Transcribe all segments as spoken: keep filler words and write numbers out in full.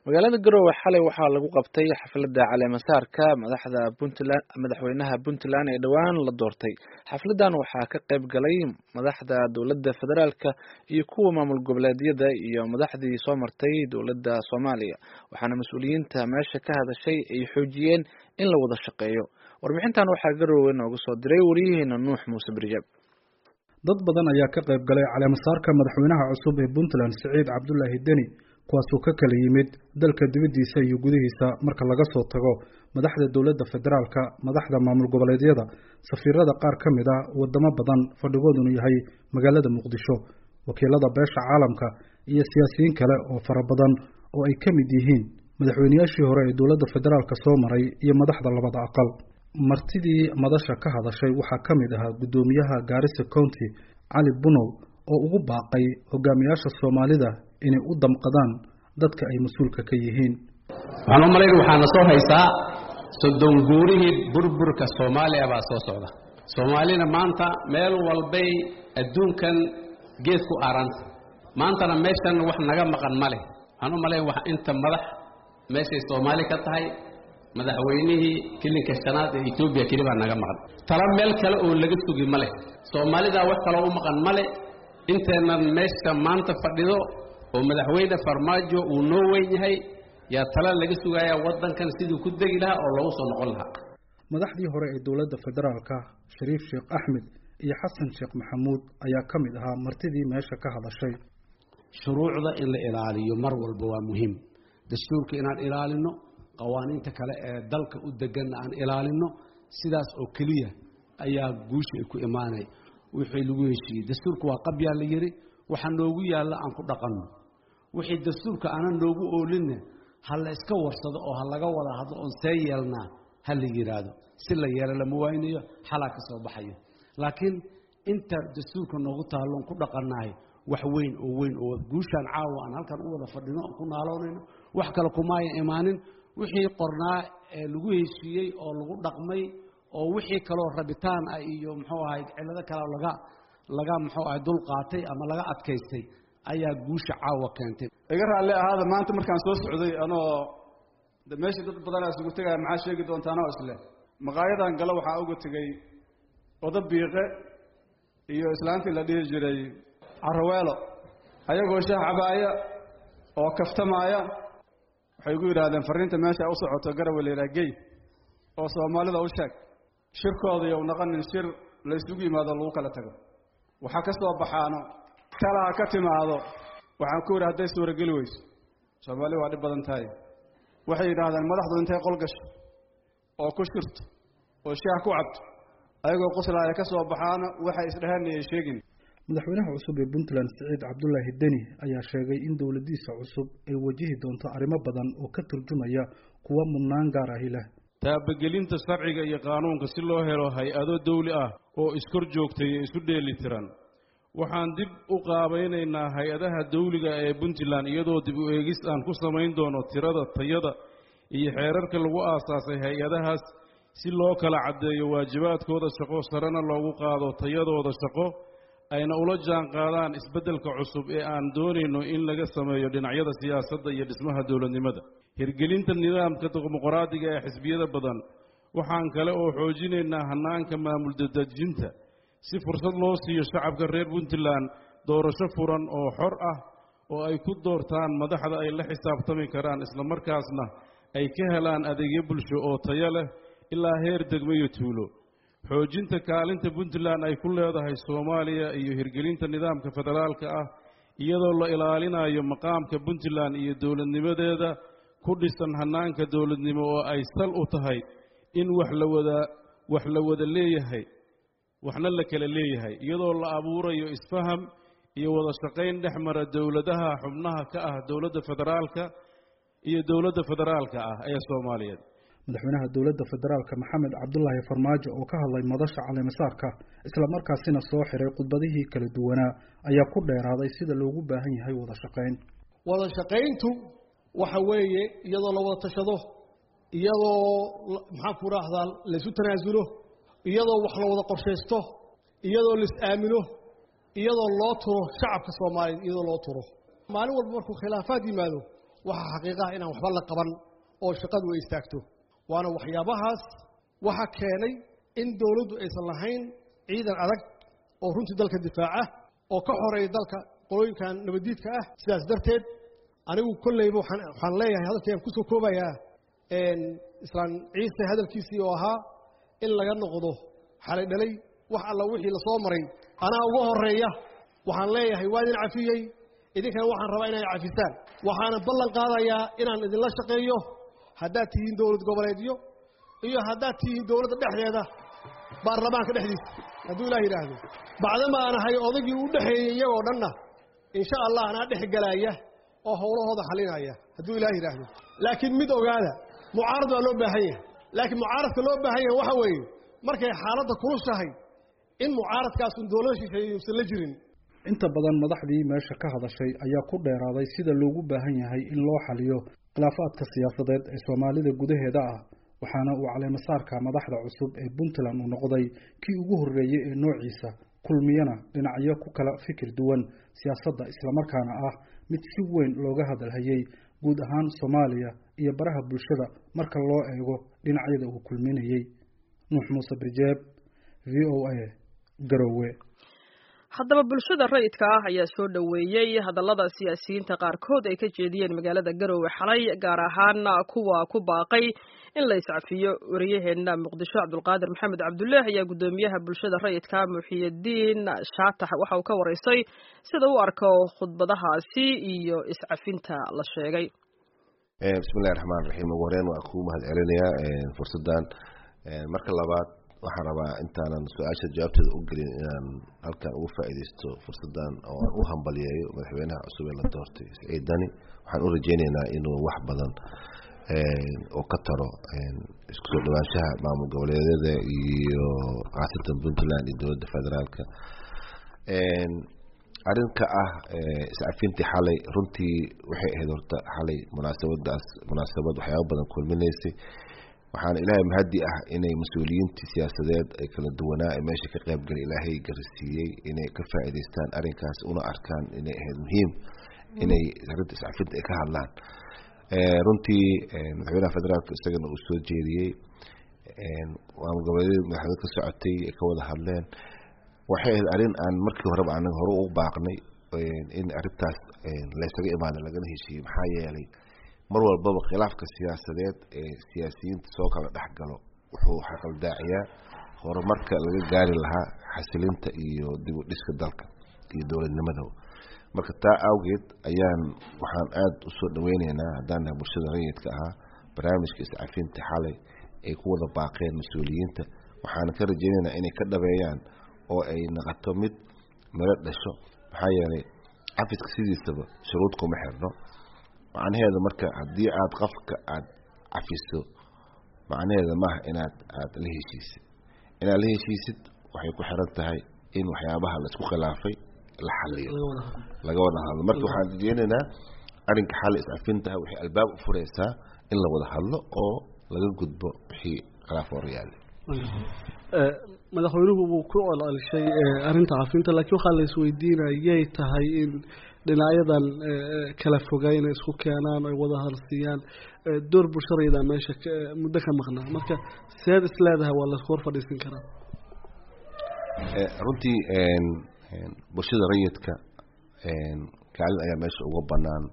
magaalada Garowe xalay waxaa lagu qabtay xafladda caleemasaarka madaxda Puntland madaxweynaha Puntland ee dhawaan la doortay. Xafladan waxaa ka qayb galay madaxda dowladda federaalka iyo kuwa maamul goboleedyada iyo madaxdii soo martay dowladda Soomaaliya. Waxaana mas'uuliyiinta meesha ka hadashay ay xoojiyeen in la wada shaqeeyo. Warbixintan waxaa Garowe noogu soo diray wariyaheena Nuux Muuse Birjab. dad badan ayaa ka qayb galay caleemasaarka madaxweynaha cusub ee Puntland Siciid Cabdullaahi Deni kuwaasoo ka kala yimid dalka dibadiisa iyo gudihiisa marka laga soo tago madaxda dowladda federaalka, madaxda maamul goboleedyada, safiirada qaar ka mid ah wadamo badan fadhigooduna yahay magaalada Muqdisho, wakiilada beesha caalamka iyo siyaasiyiin kale oo fara badan oo ay ka mid yihiin madaxweynayaashii hore ee dowladda federaalka soo maray iyo madaxda labada aqal. martidii madasha ka hadashay waxaa ka mid ahaa gudoomiyaha Garissa County Cali Bunow oo ugu baaqay hogaamiyaasha Soomaalida inay u damqadaan dadka ay mas'uulka ka yihiin. waxaan u maleyn waxaana soo haysaa soddon guurihii burburka Soomaaliya baa soo socda. Soomaalina maanta meel walbay adduunkan geed ku aaranta. maantana meeshan wax naga maqan male. waxaan u maleyn wax inta madax meeshay Soomaali ka tahay madaxweynihii kilinka shanaad ee Itoobiya kaliya naga maqan. tala meel kale oo laga sugi male. Soomaalida wax kale oo maqan male. inteena meesha maanta fadhido oo madaxweyne Farmaajo uu noo weyn yahay yaa tala laga sugayaa wadankan sidii ku degi lahaa oo lagu soo noqon lahaa. madaxdii hore ee dowladda federaalka Shariif Sheekh Axmed iyo Xasan Sheekh Maxamuud ayaa ka mid ahaa martidii meesha ka hadashay. shuruucda in la ilaaliyo mar walba waa muhiim. dastuurka inaan ilaalino, qawaaniinta kale ee dalka u degan aan ilaalino, sidaas oo kaliya ayaa guusha ku imaanay. wixii lagu heshiiyay dastuurku waa qabyaa la yiri, waxa noogu yaala aan ku dhaqanno. wixii dastuurka aanan noogu oolinna hal iska warsado oo hal laga wada hadlo oo seeyelna hal la yiraahdo si la yeelo lama waynayo xalaa ka soo baxayo. laakiin inta dastuurka noogu taaloon ku dhaqanahay wax weyn oo weyn oo guushan caawa aan halkan u wada fadhino ku naaloonayno wax kale kuma ay imaanin. wixii qornaa ee lagu heshiiyay oo lagu dhaqmay oo wixii kale oo rabitaan ay iyo muxuu ahay cilado kale laga laga muxuu ahay dul qaatay ama laga adkaystay ayaa guusha caawa keentay. iga raali ahaada maanta markaan soo socday anoo meesha dad badan ay isugu tagay maxaa sheegi doontaan oo isle maqaayadan galo waxaa ugu tagay oday biiqe iyo islaantii la dhihi jiray Carweelo ayagoo shaah cabaaya oo kaftamaaya waxay ugu yiraahdeen fariinta meesha u socoto Garowe leeragay oo Soomaalida u sheeg shirkooda iyo naqanin shir la isugu yimaado lagu kala tago. waxa ka soo baxaano tala ka timaado waxaan ku yiraahday suuragal weys Soomaali waa dhib badan tahay. waxay yiraahdeen madaxdu intay qol gasho oo ku shirto oo shaah ku cabto ayagoo qoslaaya ka soo baxaano waxay isdhahanayeen sheegin. madaxweynaha cusub ee Puntland Siciid Cabdullaahi Deni ayaa sheegay in dowladdiisa cusub ay wajihi doonto arrimo badan oo ka turjumaya kuwa mudnaan gaar ah leh. taabagelinta sharciga iyo qaanuunka si loo helo hay'ado dawli ah oo iskor joogtay iyo isu dheeli tiran. waxaan dib u qaabaynaynaa hay'adaha dawliga ee Puntland iyadoo dib u eegis aan ku samayn doono tirada, tayada iyo xeerarka lagu aasaasay hay'adahaas si loo kala cadeeyo waajibaadkooda shaqo sarena loogu qaado tayadooda shaqo ayna ula jaan qaadaan isbeddelka cusub ee aan doonayno in laga sameeyo dhinacyada siyaasadda iyo dhismaha dowladnimada. hirgelinta nidaamka dimuqraadiga ee xisbiyada badan. waxaan kale oo xoojinaynaa hanaanka maamul dadajinta si fursad loo siiyo shacabka reer Puntland doorasho furan oo xor ah oo ay ku doortaan madaxda ay la xisaabtami karaan isla markaasna ay ka helaan adeegyo bulsho oo tayo leh ilaa heer degmo iyo tuulo. xoojinta kaalinta Puntland ay ku leedahay Soomaaliya iyo hirgelinta nidaamka federaalka ah iyadoo la ilaalinayo maqaamka Puntland iyo dowladnimadeeda ku dhisan hanaanka dowladnimo oo ay sal u tahay in wax la wada wax la wada leeyahay waxna la kala leeyahay iyadoo la abuurayo isfaham iyo wada shaqayn dhexmara dowladaha xubnaha ka ah dowladda federaalka iyo dowladda federaalka ah ee Soomaaliyeed. madaxweynaha dowladda federaalka Maxamed Cabdullaahi Farmaajo oo ka hadlay madasha caleemasaarka isla markaasina soo xiray khudbadihii kala duwanaa ayaa ku dheeraaday sida loogu baahan yahay wada shaqayn. wada shaqayntu waxa weeye iyadoo la wada tashado, iyadoo maxaan ku raahdaa la isu tanaasulo, iyadoo wax la wada qorsheysto, iyadoo la is aamino, iyadoo loo turo shacabka Soomaaliyeed, iyadoo loo turo. maalin walba markuu khilaafaad yimaado waxa xaqiiqaha inaan waxba la qaban oo shaqadu ay istaagto waana waxyaabahaas waxa keenay in dawladdu aysan lahayn ciidan adag oo runtii dalka difaaca oo ka xoreeya dalka qolooyinkan nabadiidka ah sidaas darteed anigu kolleyba waxaan waxaan leeyahay hadalkayaan kusoo koobayaa islaan ciise hadalkiisii oo ahaa in laga noqdo xalay dhalay wax alla wixii lasoo maray anaa uga horeeya waxaan leeyahay waa idin cafiyey idinkana waxaan rabaa inay cafisaan waxaana ballan qaadayaa inaan idinla shaqeeyo haddaad tihiin dowlad goboleedyo iyo haddaad tihiin dowladda dhexdeeda baarlamaanka dhexdiisa hadduu ilaah yidhaahdo bacdama aan ahay odagii u dhexeeyey iyagoo dhanna insha allah anaa dhex galaaya oo howlahooda xalinaya hadduu ilaah yidhaahdo laakiin mid ogaada mucaarad waa loo baahan yahay laakiin mucaaradka loo baahan yahay waxa weeye markay xaaladda kulushahay in mucaaradkaasun dowlada shisheeye uusan la jirin inta badan madaxdii meesha ka hadashay ayaa ku dheeraaday sida loogu baahan yahay in loo xaliyo khilaafaadka siyaasadeed ee soomaalida gudaheeda ah waxaana uu caleemasaarka madaxda cusub ee Puntland uu noqday kii ugu horeeyay ee noociisa kulmiyana dhinacyo ku kala fikir duwan siyaasadda isla markaana ah mid si weyn looga hadalhayay guud ahaan Soomaaliya iyo baraha bulshada marka loo eego dhinacyada uu kulminayay Nuux Muuse Birjeeb V O A Garowe haddaba bulshada rayidka ah ayaa soo dhaweeyay hadallada siyaasiyiinta qaarkood ay ka jeediyeen magaalada Garowe xalay gaar ahaan kuwa ku baaqay in la iscafiyo wariyaheena Muqdisho Cabdulqaadir Maxamed Cabdullaah ayaa gudoomiyaha bulshada rayidka Muxiyadiin Shaatax waxa uu ka wareysay sida uu arko khudbadahaasi iyo iscafinta la sheegay ee bismillaahir rahmaanir rahiim wareen waa ku mahad celinayaa fursadan marka labaad waxaan rabaa intaanan su'aasha jawaabteeda u gelin inaan halkan ugu faa'iideysto fursadan oo u hambaliyeeyo madaxweynaha cusub ee la doortay Saciid Dani waxaan u rajeynaynaa inuu wax badan oo ka taro isku soo dhawaanshaha maamul goboleedyada iyo qaasatan Puntland iyo dowladda federaalka arrinka ah iscafintii xalay runtii waxay ahayd horta xalay munaasabadaas munaasabad waxyaabo badan kulminaysay waxaan ilaahay mahadi ah inay mas'uuliyiinta siyaasadeed ay kala duwanaa ee meesha ka qayb galay ilaahay garsiiyay inay ka faa'iideystaan arrinkaas una arkaan inay ahayd muhiim inay arrinta iscafinta ay ka hadlaan runtii madaxweynaha federaalka isagana uu soo jeediyey maamul goboleedyada madaxda ka socotay ay ka wada hadleen waxay ahayd arrin aan markii horeba anaga hore ugu baaqnay in arrintaas la isaga imaado lagana heshiiyey maxaa yeelay mar walbaba khilaafka siyaasadeed ee siyaasiyiinta soo kala dhaxgalo wuxuu xaqaldaaciyaa horumarka laga gaari lahaa xasilinta iyo dib u dhiska dalka iyo dowladnimada marka taa awgeed ayaan waxaan aad u soo dhaweynaynaa haddaan nahay bulshada rayidka ahaa barnaamijka iscafinta xalay ay ku wada baaqeen mas-uuliyiinta waxaan ka rajaynaynaa inay ka dhabeeyaan oo ay noqoto mid meel dhasho maxaa yeelay cafiska sidiisaba shuruud kuma xirno macnaheedu marka haddii aad qofka aad cafiso macnaheedu maaha inaad aad la heshiisid inaad la heshiisid waxay ku xiran tahay in waxyaabaha la isku khilaafay la xaliyo laga wada hadlo marka waxaan rajeynaynaa arrinka xal iscafinta waxay albaab u fureysaa in la wada hadlo oo laga gudbo wixii khilaaf horyaal madaxweynuhu wuu ku ololshay arrinta cafinta laakiin waxaa la isweydiinayay tahay in dhinacyadan kala fogeyn isku keenaan ay wada hadalsiiyaan door bulshada meesha muddo ka maqnaa marka seed is leedahay waa la isku hor fadhiisan karaa runtii bulshada rayidka kaalin ayaa meesha uga banaan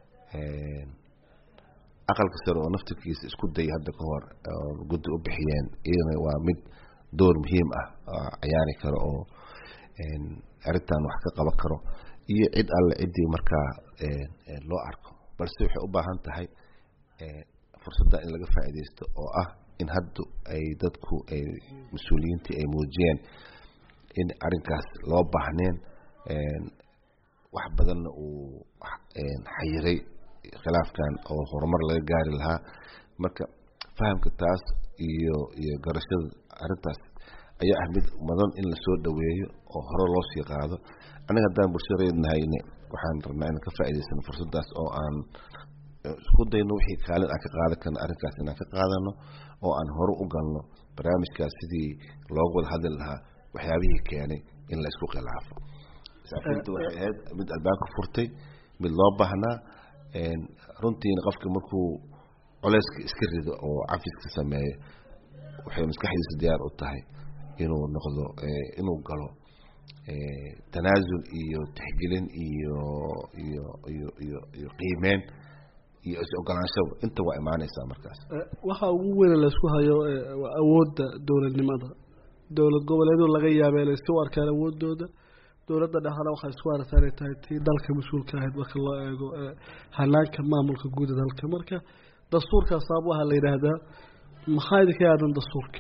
aqalka sare oo naftirkiisa isku day hadda ka hor guddi u bixiyeen iyana waa mid door muhiim ah ciyaari karo oo arrintan wax ka qaban karo iyo cid alle cidii markaa loo arko balse waxay u baahan tahay fursadda in laga faa'iideysto oo ah in hadda ay dadku ay mas'uuliyiintii ay muujiyeen in arrinkaas loo baahneen wax badanna uu xayiray khilaafkan oo horumar laga gaari lahaa marka fahamka taas iyo iyo garashada arrintaas ayaa ah mid mudan in la soo dhaweeyo oo hore loo sii qaado aniga haddaan bulshada reednahayne waxaan rabnaa inaan ka faa'iidaysano fursadaas oo aan isku dayno wixii kaalin aan ka qaadan karno arrinkaas inaan ka qaadano oo aan hore u galno barnaamijkaas sidii loogu wada hadli lahaa waxyaabihii keenay in la isku khilaafo iscafinta waxay ahayd mid albaabka furtay mid loo baahnaa runtiina qofka markuu culayska iska rido oo cafiska sameeyo waxay maskaxdiisa diyaar u tahay inuu noqdo inuu galo tanaasul iyo tixgelin iyo iyo iyo iyo iyo qiimeyn iyo is-ogolaansho inta waa imaanaysaa markaas. waxa ugu weyn la isku hayo awoodda dowladnimada dowlad goboleedu laga yaabay inay soo arkaan awoodooda dowladda dhaxal waxay isku aragtaa inay tahay tii dalka mas'uulka ahayd marka loo eego hanaanka maamulka guud ee dalka marka dastuurka sabab waxa la yiraahdaa maxay ka yaadan dastuurka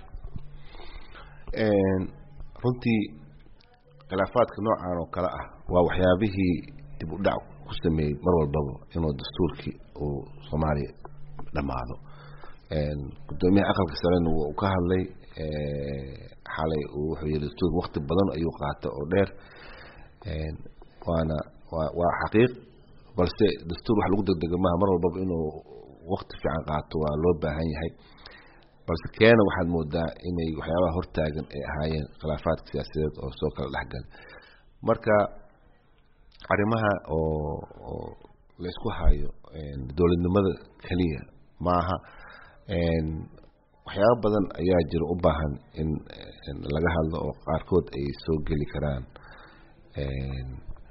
een runtii khilaafaadka noocan oo kala ah waa waxyaabihii dib u dhac ku sameeyay mar walbaba inuu dastuurkii uu Soomaaliya dhamaado een gudoomiyaha aqalka sare uu ka hadlay ee xalay uu wuxuu yiri dastuur waqti badan ayuu qaatay oo dheer een waana waa xaqiiq balse dastuur wax lagu degdego ma mar walbaba inuu waqti fiican qaato waa loo baahan yahay balse keena waxaad moodaa inay waxyaabaha hortaagan ay ahaayeen khilaafaadka siyaasadeed oo soo kala dhaxgal marka arimaha oo la isku hayo een dowladnimada kaliya maaha een waxyaabo badan ayaa jira u baahan in laga hadlo oo qaarkood ay soo gali karaan een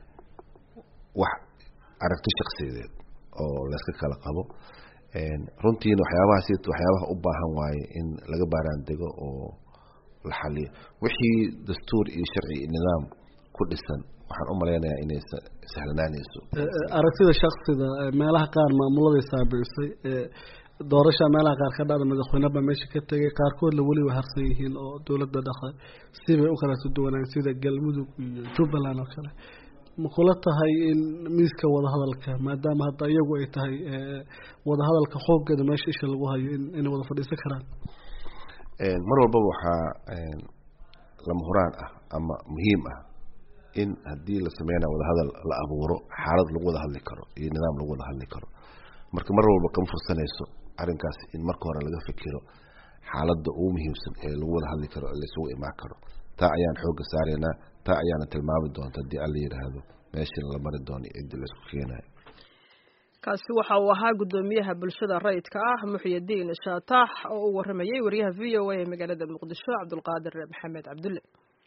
wax aragti shakhsiyeed oo la iska kala qabo een runtiina waxyaabaha si waxyaabaha u baahan waaye in laga baaraan dego oo la xaliyo wixii dastuur iyo sharci iyo nidaam ku dhisan waxaan u maleynayaa inay sahlanaanayso aragtida shakhsiga meelaha qaar maamulada saameysay ee doorasha meelaha qaar ka dhacda madaxweynaha meesha ka tagay qaarkood la wali harsan yihiin oo dawladda dhaxay sibay u kala duwanaan sida galmudug iyo Jubbaland oo kale ma kula tahay in miiska wada hadalka maadaama hadda iyagu ay tahay wada hadalka xooggeeda meesha isha lagu hayo in wada fadhiisan karaan een mar walba waxa een lama huraan ah ama muhiim ah in hadii la sameeyo wada hadal la abuuro xaalad lagu wada hadli karo iyo nidaam lagu wada hadli karo marka mar walba kan fursanayso arinkaas in marka hore laga fikiro xaaladda ugu muhiimsan ee lagu wada hadli karo la isugu imaan karo taa ayaan xoog saareynaa taa ayaan tilmaami doonta hadii alla yiraahdo meesha la mari doono cid la isku keenayo kaasi waxa uu ahaa gudoomiyaha bulshada rayidka ah Muxyidiin Shaatax oo u waramayay wariyaha V O A ee magaalada Muqdisho Cabdulqaadir Maxamed Cabdulle.